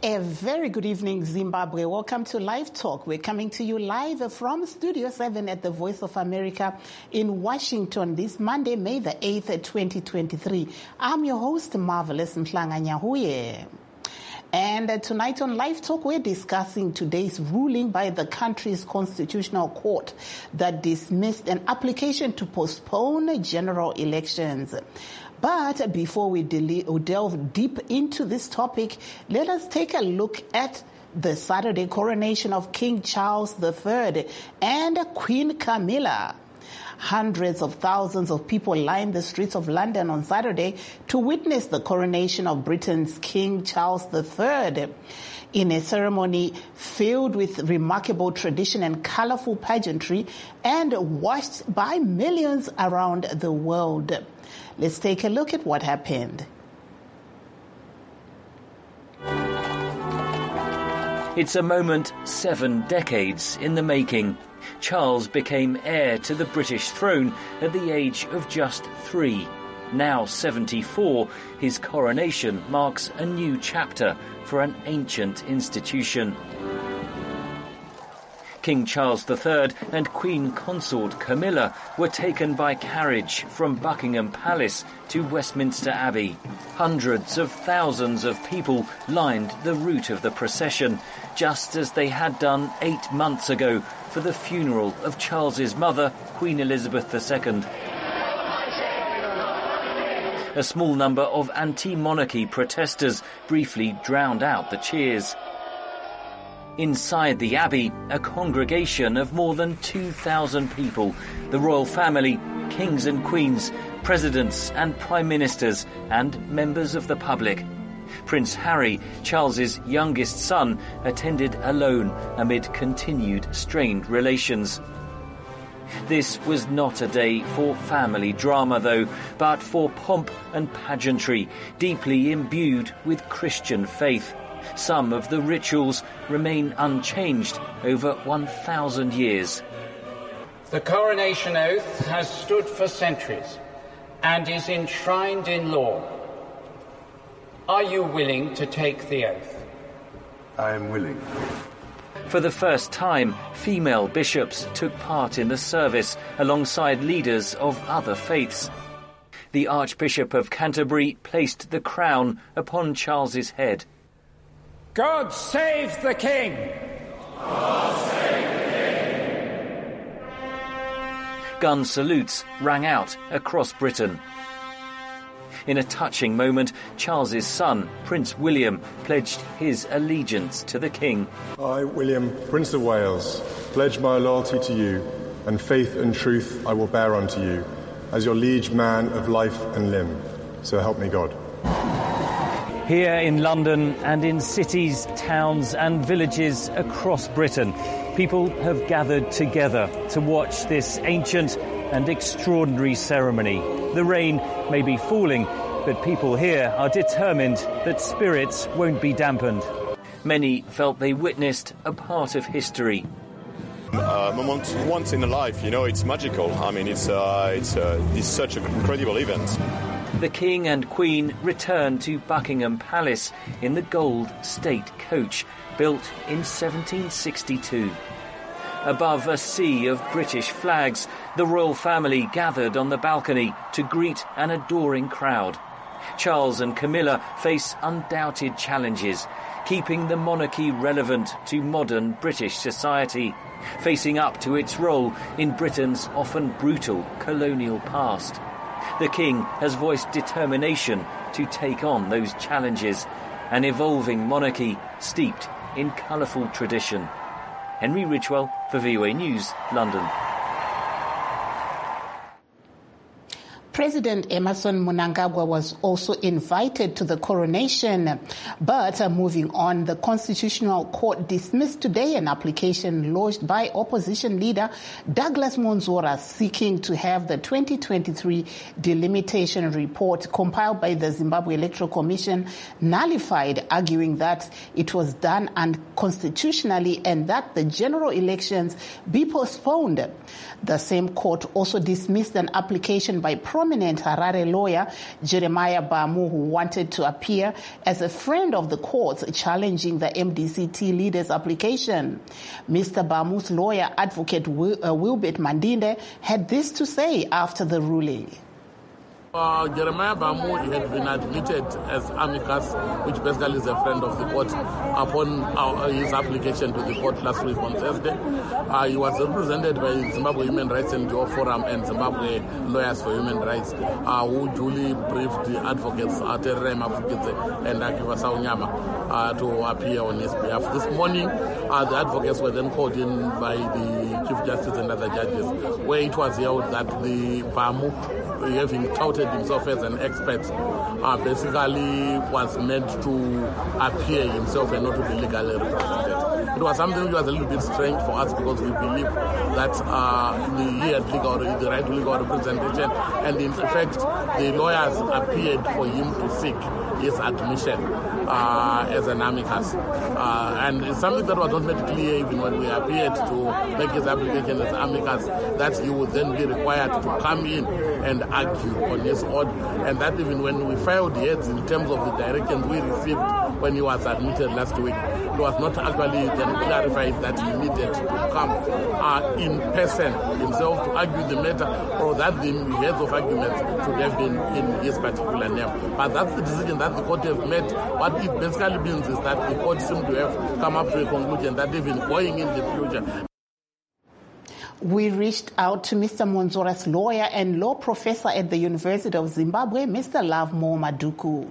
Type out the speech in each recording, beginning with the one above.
A very good evening, Zimbabwe. Welcome to Live Talk. We're coming to you live from Studio 7 at the Voice of America in Washington this Monday, May the 8th, 2023. I'm your host, Marvelous Mhlanga-Nyahuye. And tonight on Live Talk, we're discussing today's ruling by the country's constitutional court that dismissed an application to postpone general elections. But before we delve deep into this topic, let us take a look at the Saturday coronation of King Charles III and Queen Camilla. Hundreds of thousands of people lined the streets of London on Saturday to witness the coronation of Britain's King Charles III. In a ceremony filled with remarkable tradition and colorful pageantry and watched by millions around the world. Let's take a look at what happened. It's a moment 7 decades in the making. Charles became heir to the British throne at the age of just 3. Now 74, his coronation marks a new chapter for an ancient institution. King Charles III and Queen Consort Camilla were taken by carriage from Buckingham Palace to Westminster Abbey. Hundreds of thousands of people lined the route of the procession, just as they had done 8 months ago for the funeral of Charles's mother, Queen Elizabeth II. A small number of anti-monarchy protesters briefly drowned out the cheers. Inside the Abbey, a congregation of more than 2,000 people, the royal family, kings and queens, presidents and prime ministers, and members of the public. Prince Harry, Charles's youngest son, attended alone amid continued strained relations. This was not a day for family drama, though, but for pomp and pageantry, deeply imbued with Christian faith. Some of the rituals remain unchanged over 1,000 years. The coronation oath has stood for centuries and is enshrined in law. Are you willing to take the oath? I am willing. For the first time, female bishops took part in the service alongside leaders of other faiths. The Archbishop of Canterbury placed the crown upon Charles's head. God save the King! God save the King! Gun salutes rang out across Britain. In a touching moment, Charles's son, Prince William, pledged his allegiance to the King. I, William, Prince of Wales, pledge my loyalty to you, and faith and truth I will bear unto you, as your liege man of life and limb. So help me God. Here in London and in cities, towns and villages across Britain, people have gathered together to watch this ancient and extraordinary ceremony. The rain may be falling, but people here are determined that spirits won't be dampened. Many felt they witnessed a part of history. Moment once in a life, it's magical. I mean, it's such an incredible event. The King and Queen returned to Buckingham Palace in the gold state coach, built in 1762. Above a sea of British flags, the royal family gathered on the balcony to greet an adoring crowd. Charles and Camilla face undoubted challenges, keeping the monarchy relevant to modern British society, facing up to its role in Britain's often brutal colonial past. The King has voiced determination to take on those challenges, an evolving monarchy steeped in colourful tradition. Henry Ridgwell for VOA News, London. President Emmerson Mnangagwa was also invited to the coronation. But moving on, the Constitutional Court dismissed today an application lodged by opposition leader Douglas Monzora seeking to have the 2023 delimitation report compiled by the Zimbabwe Electoral Commission nullified, arguing that it was done unconstitutionally and that the general elections be postponed. The same court also dismissed an application by prominent prominent Harare lawyer, Jeremiah Bamu, who wanted to appear as a friend of the courts challenging the MDC-T leader's application. Mr. Bamu's lawyer, Advocate Wilbert Mandinde, had this to say after the ruling. Jeremiah Bamu had been admitted as amicus, which basically is a friend of the court, upon his application to the court last week on Thursday. He was represented by Zimbabwe Human Rights NGO Forum and Zimbabwe Lawyers for Human Rights, who duly briefed the advocates, Terere Mafukidze and Akiva Saunyama, to appear on his behalf. This morning, the advocates were then called in by the Chief Justice and other judges, where it was held that the Bamu, having touted himself as an expert, basically was meant to appear himself and not to be legally represented. It was something which was a little bit strange for us because we believe that he had the right to legal representation, and in fact the lawyers appeared for him to seek his admission as an amicus. And it's something that was not made clear even when we appeared to make his application as amicus, that he would then be required to come in and argue on his own, and that even when we filed heads in terms of the directions we received when he was admitted last week, it was not actually then clarified that he needed to come in person himself to argue the matter, or that the heads of arguments should have been in his particular name. But that's the decision that the court have made. What it basically means is that the court seemed to have come up to a conclusion that even going in the future. We reached out to Mr. Monzora's lawyer and law professor at the University of Zimbabwe, Mr. Lovemore Maduku.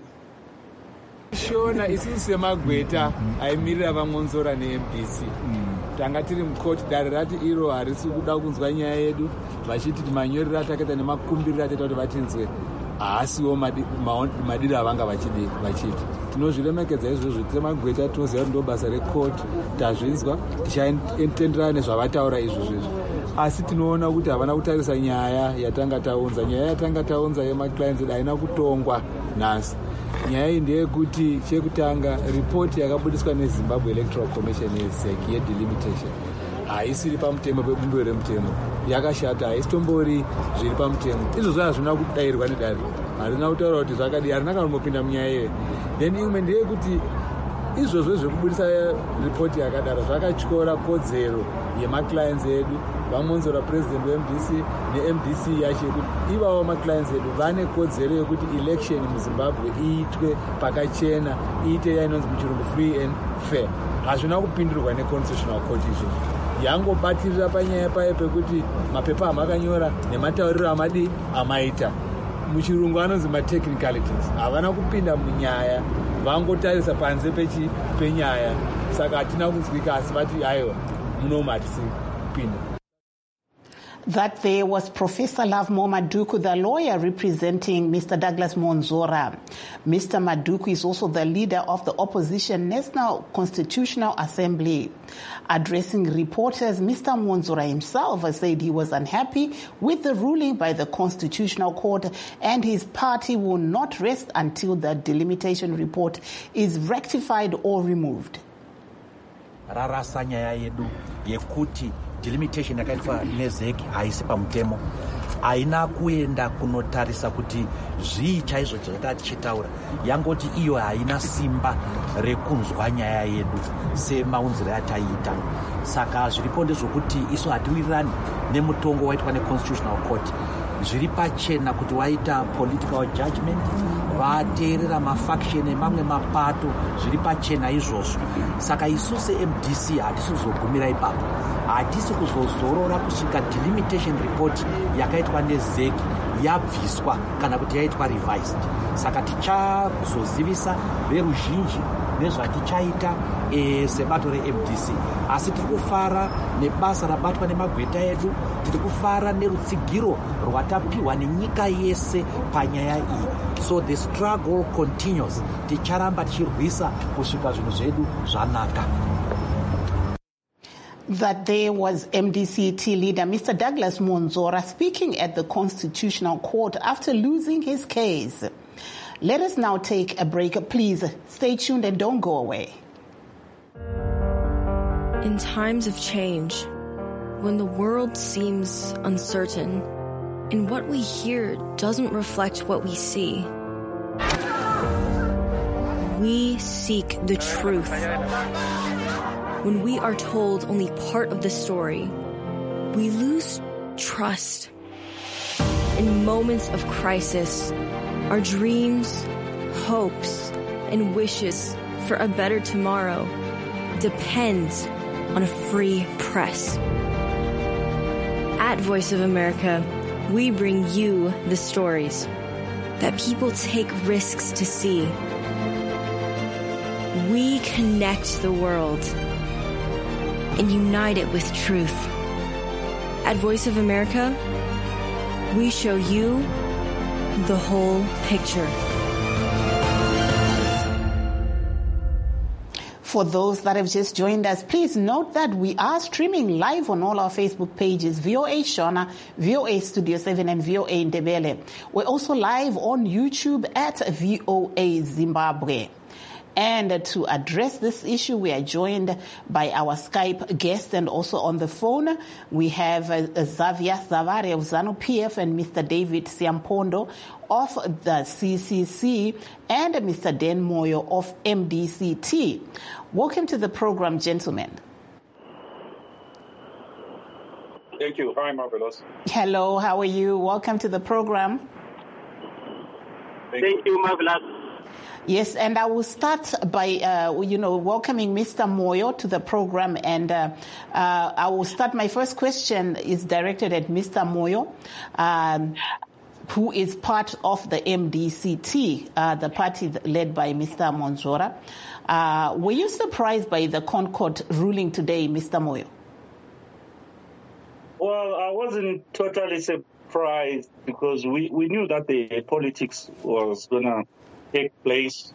Shona isusu semagweta aimirira vaMonzora neMDC tanga tiri mukoti dare rati iro harisi kuda kunzwa nyaya yedu vachiti manyorero atakaita nemakumbiriro ataita kuti vatinzwe haasiwo madiro avanga vachiti tinozviremekedza izvozvo semagweta tinoziva kuti ndo basa rekoti tazvinzwa tichatenderana nezvavataura izvozvo asi tinoona kuti havana kutarisa nyaya yatanga taunza yemaclients edu haina kutongwa nhasi. Nyaya iyi ndeyekuti chekutanga ripoti yakabudiswa neZimbabwe Electoral Commission yeZEC yedelimitation haisiri pamutemo pebumbiro remutemo, yakashata, haisitombori zviri pamutemo. Izvozvo hazvina kudayirwa nedare, harina kutaura kuti zvakadii, harina kanombopinda munyaya iyoyo. Then imwe ndeyekuti izvozvo zvekubudisa ripoti yakadaro zvakatyora kodzero yemaclients edu, vaMonzora president weMDC neMDC yacho, yekuti ivavo maclients edu vane kodzero yekuti election muZimbabwe iitwe pakachena, iite yainonzi muchirungu free and fair. Hazvina kupindurwa neconstitutional court izvo. Yangobatirira panyaya payo pekuti mapepa amakanyora nematauriro amaita. Muchirungu anonzi matechnicalities. Havana kupinda munyaya, vangotarisa panze penyaya. Saka hatina kunzwika asi vati aiwa munomu hatisi kupinda. That there was Professor Lovemore Maduku, the lawyer representing Mr. Douglas Monzora. Mr. Maduku is also the leader of the opposition National Constitutional Assembly. Addressing reporters, Mr. Monzora himself said he was unhappy with the ruling by the Constitutional Court and his party will not rest until the delimitation report is rectified or removed. Delimitation yakaitwa neZEC haisi pamutemo, haina kuenda kunotarisa kuti zvii chaizvo chataura, yangoti iyo haina simba rekunzwa nyaya yedu semaunziro yataiita. Saka zviripo ndezvokuti isu hatiwirirani nemutongo waitwa neConstitutional Court. Zviri pachena kuti waita political judgment, vateerera mafaction emamwe mapato, zviri pachena izvozvo. Saka isu seMDC hatisi kuzogumira ipapo, hatisi kuzozorora kusvika delimitation report yakaitwa neZEC yabviswa kana kuti yaitwa revised. Saka tichazozivisa veruzhinji nezvatichaita sebato reMDC. Asi tiri kufara nebasa rabatwa nemagweta edu, tiri kufara nerutsigiro rwatapiwa nenyika yese panyaya iyi. So the struggle continues. Ticharamba tichirwisa kusvika zvinhu zvedu zvanaka. That there was MDC-T leader Mr. Douglas Monzora speaking at the Constitutional Court after losing his case. Let us now take a break. Please stay tuned and don't go away. In times of change, when the world seems uncertain, and what we hear doesn't reflect what we see. We seek the truth. When we are told only part of the story, we lose trust. In moments of crisis, our dreams, hopes, and wishes for a better tomorrow depends on a free press. At Voice of America, we bring you the stories that people take risks to see. We connect the world and unite it with truth. At Voice of America, we show you the whole picture. For those that have just joined us, please note that we are streaming live on all our Facebook pages, VOA Shona, VOA Studio 7, and VOA Ndebele. We're also live on YouTube at VOA Zimbabwe. And to address this issue, we are joined by our Skype guest, and also on the phone, we have Xavier Zavare of ZANU-PF and Mr. David Siampondo of the CCC and Mr. Dan Moyo of MDCT. Welcome to the program, gentlemen. Thank you. Hi, Marvelous. Hello, how are you? Welcome to the program. Thank you, Marvelous. Yes, and I will start by, welcoming Mr. Moyo to the program. And I will start. My first question is directed at Mr. Moyo, who is part of the MDCT, the party led by Mr. Monzora. Were you surprised by the Concord ruling today, Mr. Moyo? Well, I wasn't totally surprised because we knew that the politics was going to take place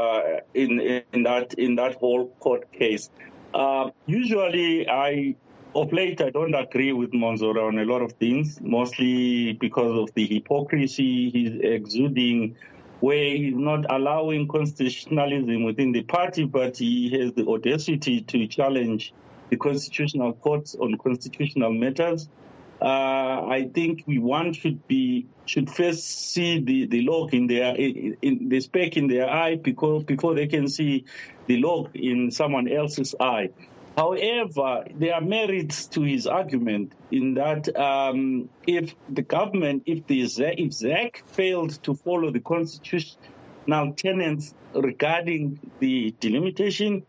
in that whole court case. Usually, of late, I don't agree with Monzora on a lot of things, mostly because of the hypocrisy he's exuding, where he's not allowing constitutionalism within the party, but he has the audacity to challenge the constitutional courts on constitutional matters. I think one should first see the log in the speck in their eye before they can see the log in someone else's eye. However, there are merits to his argument in that if the government, if ZEC failed to follow the constitutional tenets regarding the delimitation,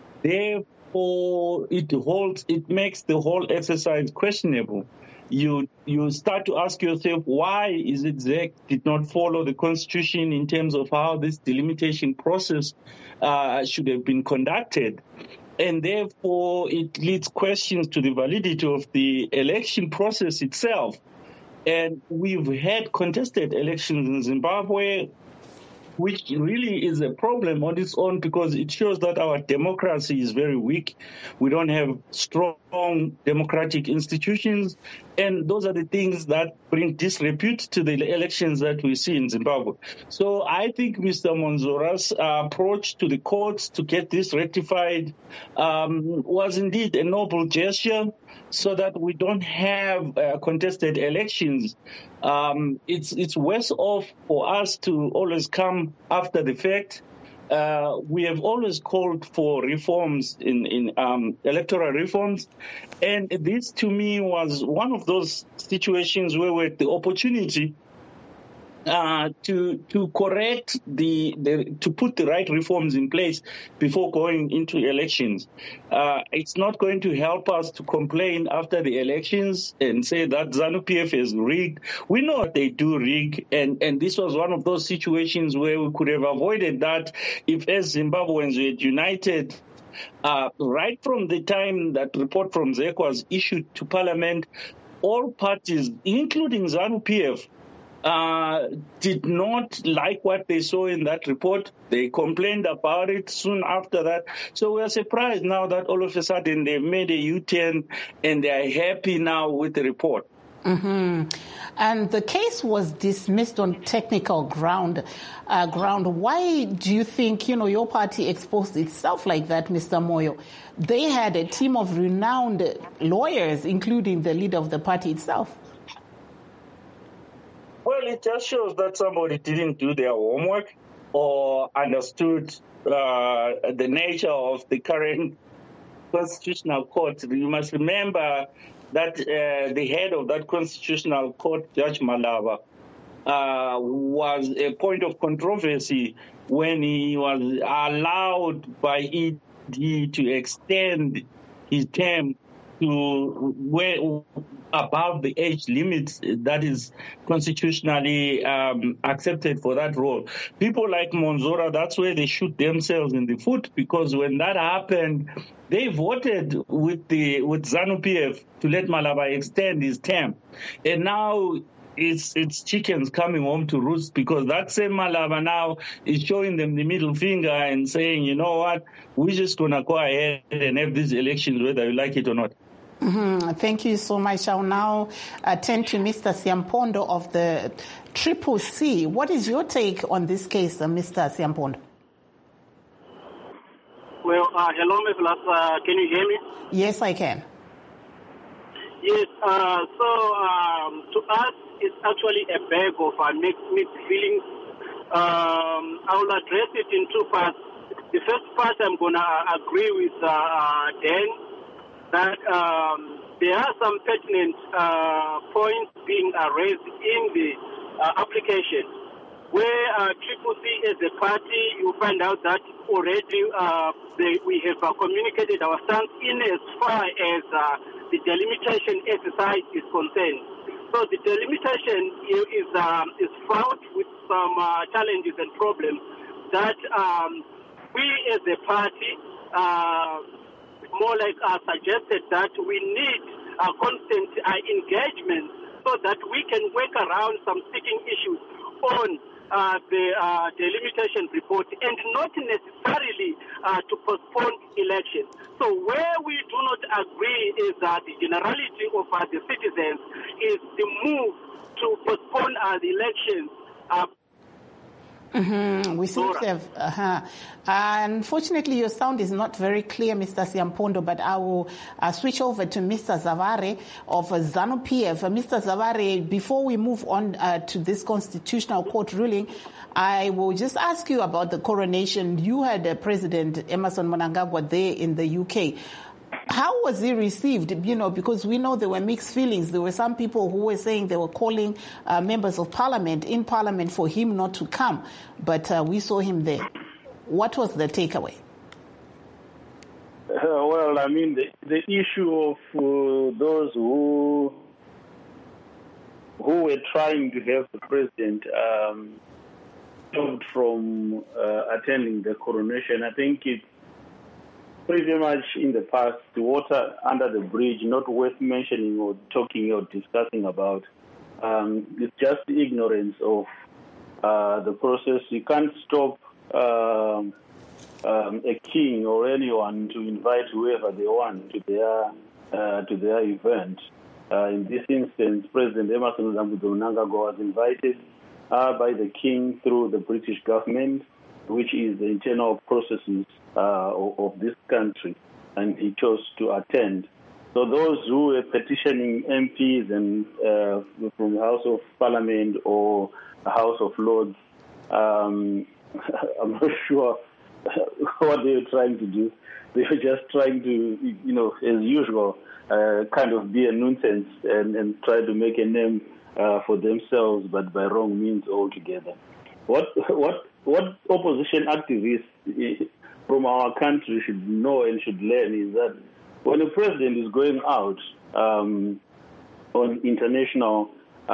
therefore it makes the whole exercise questionable. You start to ask yourself, why is it ZEC did not follow the Constitution in terms of how this delimitation process should have been conducted? And therefore, it leads questions to the validity of the election process itself. And we've had contested elections in Zimbabwe, which really is a problem on its own because it shows that our democracy is very weak. We don't have strong democratic institutions. And those are the things that bring disrepute to the elections that we see in Zimbabwe. So I think Mr. Monzora's approach to the courts to get this rectified was indeed a noble gesture so that we don't have contested elections. It's worse off for us to always come after the fact. We have always called for reforms in electoral reforms. And this, to me, was one of those situations where we had the opportunity to correct to put the right reforms in place before going into elections. It's not going to help us to complain after the elections and say that ZANU-PF is rigged. We know that they do rig, and this was one of those situations where we could have avoided that if as Zimbabweans we had united. Right from the time that report from ZEC was issued to Parliament, all parties, including ZANU-PF, did not like what they saw in that report. They complained about it soon after that. So we are surprised now that all of a sudden they've made a U-turn and they are happy now with the report. Mm-hmm. And the case was dismissed on technical ground. Why do you think, your party exposed itself like that, Mr. Moyo? They had a team of renowned lawyers, including the leader of the party itself. Well, it just shows that somebody didn't do their homework or understood the nature of the current Constitutional Court. You must remember that the head of that Constitutional Court, Judge Malaba, was a point of controversy when he was allowed by ED to extend his term to above the age limit that is constitutionally accepted for that role. People like Monzora, that's where they shoot themselves in the foot, because when that happened, they voted with ZANU-PF to let Malaba extend his term. And now it's chickens coming home to roost, because that same Malaba now is showing them the middle finger and saying, you know what, we're just going to go ahead and have these elections whether you like it or not. Mm-hmm. Thank you so much. I'll now turn to Mr. Siampondo of the CCC. What is your take on this case, Mr. Siampondo? Well, hello, Ms. Lass. Can you hear me? Yes, I can. Yes, so to us, it's actually a bag of mixed feelings. I will address it in two parts. The first part, I'm going to agree with Dan that there are some pertinent points being raised in the application, where CCC as a party, you find out that already we have communicated our stance in as far as the delimitation exercise is concerned. So the delimitation is fraught with some challenges and problems that we as a party more like suggested that we need constant engagement so that we can work around some sticking issues on the delimitation report and not necessarily to postpone elections. So where we do not agree is that the generality of the citizens is the move to postpone the elections. Mm-hmm. We seem to have. Unfortunately, your sound is not very clear, Mr. Siampondo, but I will switch over to Mr. Zavare of ZANU-PF. Mr. Zavare, before we move on to this Constitutional Court ruling, I will just ask you about the coronation. You had President Emmerson Mnangagwa there in the UK. How was he received? You know, because we know there were mixed feelings. There were some people who were saying they were calling members of parliament in parliament for him not to come. But we saw him there. What was the takeaway? Well, I mean, the issue of those who were trying to have the president stopped from attending the coronation, I think it's pretty much in the past, the water under the bridge, not worth mentioning or talking or discussing about. It's just ignorance of the process. You can't stop a king or anyone to invite whoever they want to their event. In this instance, President Emmerson Mnangagwa was invited by the king through the British government, which is the internal processes of this country, and he chose to attend. So those who were petitioning MPs and from the House of Parliament or the House of Lords, I'm not sure what they were trying to do. They were just trying to, as usual, kind of be a nuisance and try to make a name for themselves, but by wrong means altogether. What opposition activists from our country should know and should learn is that when a president is going out on international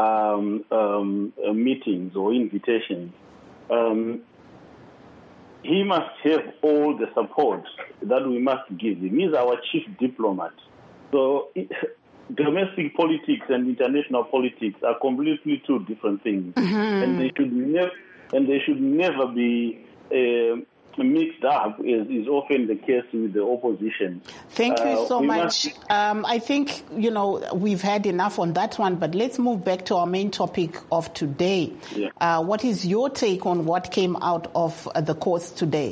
meetings or invitations, he must have all the support that we must give him. He's our chief diplomat. So domestic politics and international politics are completely two different things, and they should never be mixed up, as is often the case with the opposition. Thank you so much. I think, we've had enough on that one, but let's move back to our main topic of today. Yeah. What is your take on what came out of the courts today?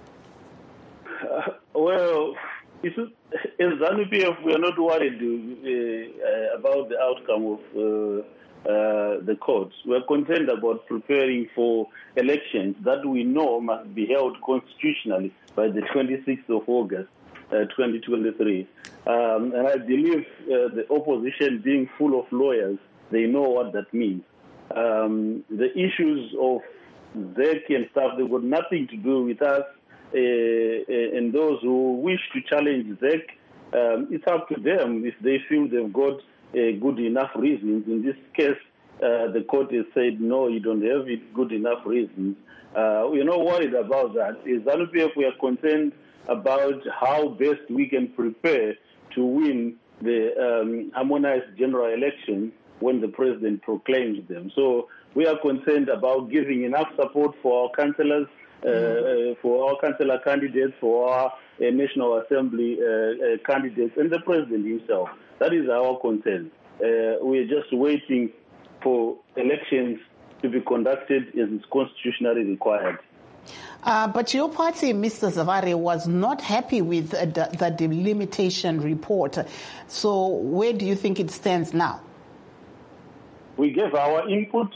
Well, as ZANU-PF, we are not worried about the outcome the court. We're concerned about preparing for elections that we know must be held constitutionally by the 26th of August, 2023. And I believe the opposition, being full of lawyers, they know what that means. The issues of ZEC and stuff, they've got nothing to do with us. And those who wish to challenge ZEC, it's up to them if they feel they've got good enough reasons. In this case, the court has said, no, you don't have good enough reasons. We're not worried about that. As ZANU-PF, we are concerned about how best we can prepare to win the harmonized general election when the president proclaims them. So we are concerned about giving enough support for our councillors, for our councillor candidates, for our National Assembly candidates, and the president himself. That is our concern. We are just waiting for elections to be conducted as is constitutionally required. But your party, Mr. Zavare, was not happy with the delimitation report. So where do you think it stands now? We gave our input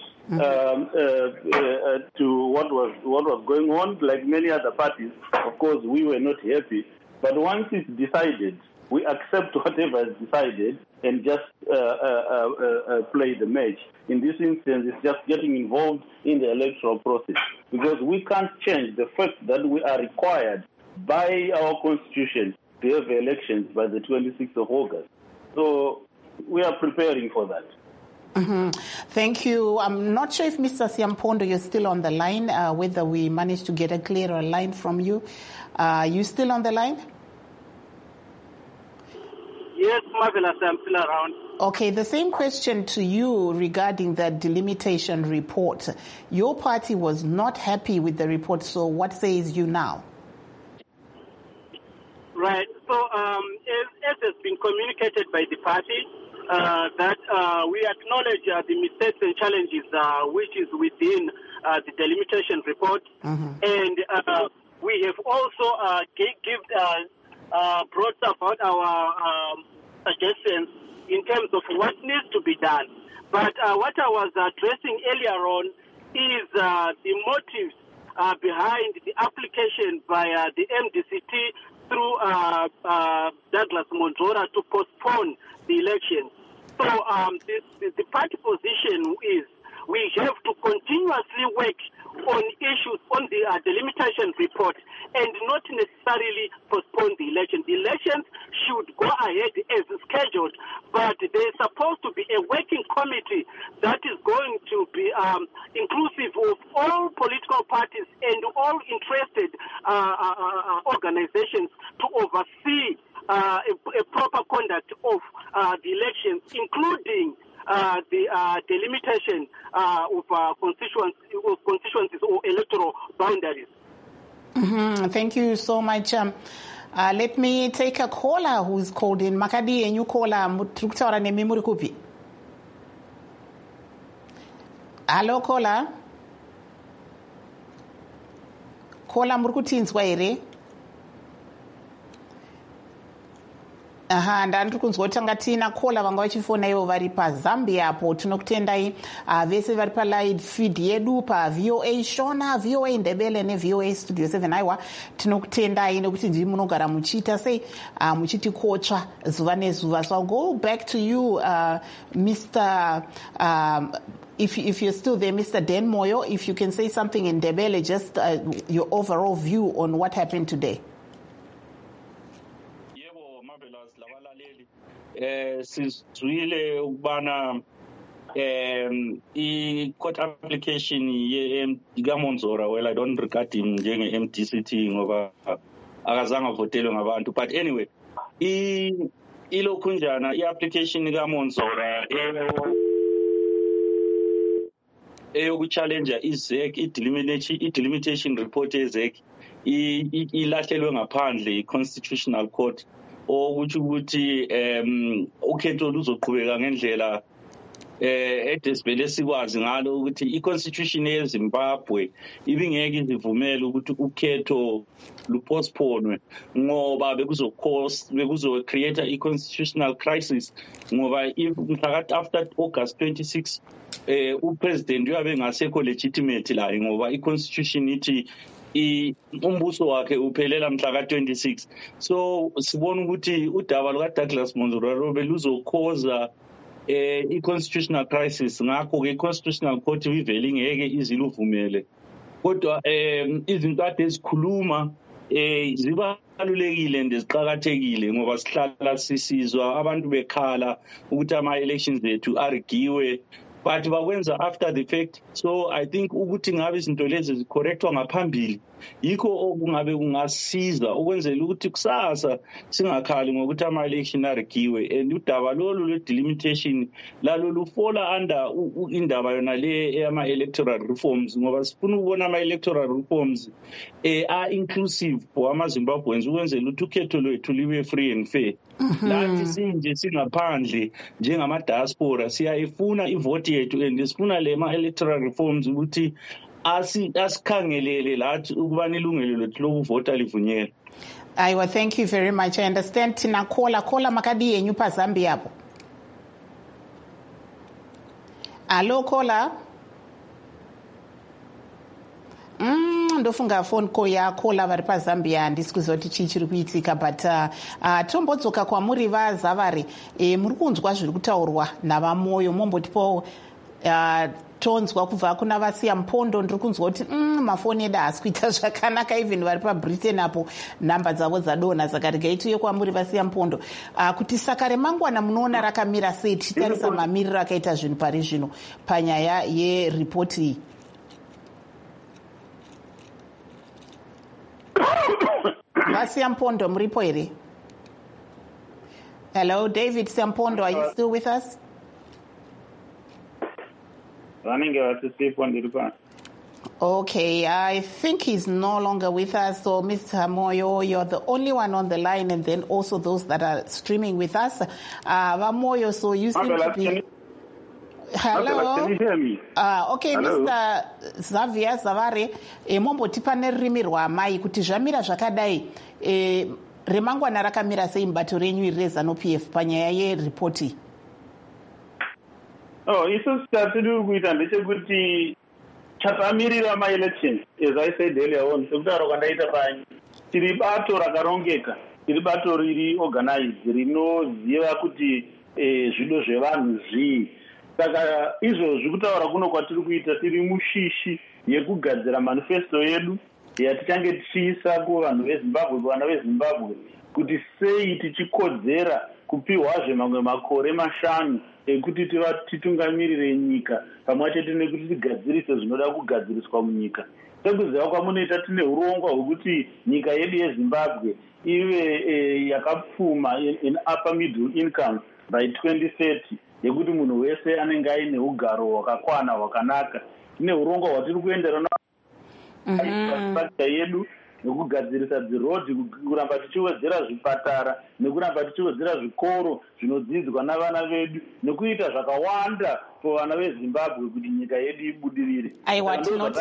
to what was going on. Like many other parties, of course, we were not happy. But once it's decided, we accept whatever is decided and just play the match. In this instance, it's just getting involved in the electoral process, because we can't change the fact that we are required by our constitution to have elections by the 26th of August. So we are preparing for that. Mm-hmm. Thank you. I'm not sure if Mr. Siampondo, you're still on the line, whether we managed to get a clearer line from you. You still on the line? Yes, Marvelous, I'm still around. Okay, the same question to you regarding the delimitation report. Your party was not happy with the report, so what says you now? Right. So, as has been communicated by the party, that we acknowledge the mistakes and challenges which is within the delimitation report, and we have also brought about our suggestions in terms of what needs to be done. But what I was addressing earlier on is the motives behind the application by the MDCT through Douglas Monzora to postpone the election. So the party position is we have to continuously work on issues on the delimitation report and not necessarily postpone the election. The elections should go ahead as scheduled, but there's supposed to be a working committee that is going to be inclusive of all political parties and all interested organizations to oversee a proper conduct of the elections, including the delimitation of constituencies or electoral boundaries. Thank you so much. Let me take a caller who's called in. Makadi, and you caller, mututaura nemi muri kupi. Hello, caller. Caller murikutinzwa ere. Ndandiri kunzwa kuti tanga tina kola vanga vachifona ivo vari paZambia apo. Tinokutendai vese vari palive feed yedu paVOA Shona, VOA Ndebele neVOA Studio 7. Aiwa tinokutendai nekuti ndiri munogara muchiita sei muchitikotsva zuva nezuva. So I'll go back to you, Mr. If you're still there, Mr. Dan Moyo, if you can say something in Ndebele, just your overall view on what happened today. Sizwile ukubana i-court application ye-Monzora, well, I don't regard him njenge-MDCT ngoba akazange avotelwe ngabantu, but anyway, ilokhunjana i-application kaMonzora eyokuchallenja iZEC, i-delimitation report yeZEC ilahlelwe ngaphandle i-Constitutional Court, okuthi ukhetho luzoqhubeka ngendlela edesibele sikwazi ngalo ukuthi i-constitution yeZimbabwe ibingeke izivumele ukuthi ukhetho lupostponwe ngoba bekuzo-create i-constitutional crisis ngoba after August 26 upresident uyabe ngasekho legitimate layo ngoba i-constitution ithi umbuso wakhe uphelela mhla ka-26. So sibona ukuthi udaba luka-Douglas Monzoraro beluzokhoza i-constitutional crisis. Ngakho-ke i-constitutional court ivele ingeke iziluvumele. Kodwa izinto ade zikhuluma zibalulekile and ziqakathekile ngoba sihlala sisizwa abantu bekhala ukuthi ama-elections ethu arigiwe, but bakwenza after the fact. So I think ukuthi ngabe izinto lezi zicorrectwa ngaphambili yikho okungabe kungasiza ukwenzela ukuthi kusasa singakhali ngokuthi ama-election arigiwe. And udaba lolu lwe-delimitation lalo lufola under indaba yona le eyama-electoral reforms ngoba sifuna ukubona ama-electoral reforms are-inclusive for ama-Zimbabweans ukwenzela ukuthi ukhetho lwethu libe free and fair. Lathi sinje singaphandle njengama-diaspora siyayifuna ivoti yethu and sifuna le ma-electoral reforms ukuthi asikhangelele lathi ukubana ilungelo lethu lokuvota livunyelwe. Aiwa, thank you very much. I understand tina khola makadi yenyu pa Zambia hapo. Alo khola. Ndofunga phone call yakho vari paZambia handisi kuzoti chii chiri kuitika, but tombodzoka kwamuri vaZavari muri kunzwa zviri kutaurwa navamoyo, mombotipo tonzwa kubva kuna vasiya Mpondo. Ndiri kunzwa kuti mafoni edu haasi kuita zvakanaka, even vari paBritain apo nhamba dzavo dzadonha. Saka regai tiuye kwamuri vasiya Mpondo kuti saka remangwana munoona rakamira sei tichitarisa mamiriro akaita zvinhu pari zvino panyaya yeripoti iyi. Vasiya Mpondo, muripo here? Hello, David Siampondo, are you still with us? Okay, I think he's no longer with us. So, Mr. Moyo, you're the only one on the line, and then also those that are streaming with us. Vamoyo, so you seem to be... Hello. Can you hear me? Okay, hello. Mr. Xavier Zavare, mombotipa nerurimi rwamai kuti zvamira zvakadai remangwana rakamira sei mubato renyu iri reZANU-PF panyaya yeripoti? Isu tiri kuita ndechekuti chatamirira ma-elections, as I said earlier on, sekutaura kwandaita panya, tiri bato rakarongeka, tiri bato riri organized, rinoziva kuti zvido zvevanhu zvii. Saka izvozvi kutaura kuno kwatiri kuita tiri mushishi yekugadzira manifesto yedu yatichange tichiisa kuvanhu veZimbabwe, kuvana veZimbabwe, kuti sei tichikodzera kupiwazve mamwe makore 5 ekuti titungamirire nyika pamwe chete nekuti tigadzirise zvinoda kugadziriswa munyika. Sekuziva kwamunoita tine urongwa hwekuti nyika yedu yeZimbabwe ive yakapfuma in upper middle income by 2030, yekuti munhu wese anenge aine ugaro hwakakwana hwakanaka. Tine urongwa hwatiri kuenderana infrastructure yedu nekugadzirisa dzirodhi, kuramba tichiwedzera zvipatara nekuramba tichiwedzera zvikoro zvinodzidzwa navana vedu nekuita zvakawanda kuvana veZimbabwe kuti nyika yedu ibudirire. Aiwa,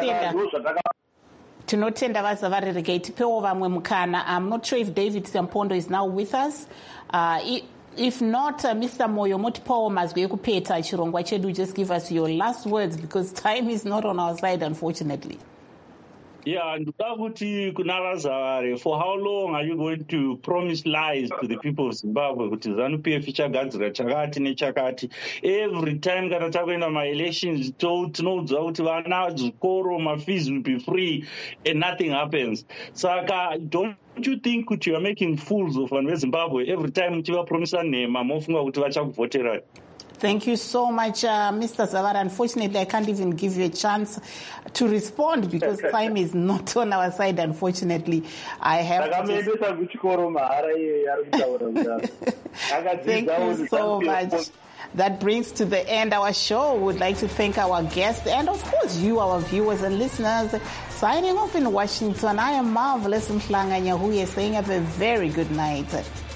tinotenda vaZavari. Regai tipewo vamwe mukana. I'm not sure if David Siampondo is now with us. If not, Mr. Moyo, motipawo mazwi ekupeta chirongwa chedu. Just give us your last words because time is not on our side, unfortunately. Yeah, ndoda kuti kuna vaZavari, for how long are you going to promise lies to the people of Zimbabwe kuti ZANU-PF ichagadzira chakati nechakati? Every time kana takuenda ma-elections tinoudzwa kuti vana zvikoro ma-fees will be free and nothing happens. Saka don't you think kuti you are making fools of vanhu veZimbabwe every time muchivapromisa nhema mofunga kuti vachakuvhoterai? Thank you so much, Mr. Zavara. Unfortunately, I can't even give you a chance to respond because time is not on our side, unfortunately. I have to Thank you so much. That brings to the end our show. We would like to thank our guests and, of course, you, our viewers and listeners. Signing off in Washington, I am Marvelous Mhlanga Nyahuye saying have a very good night.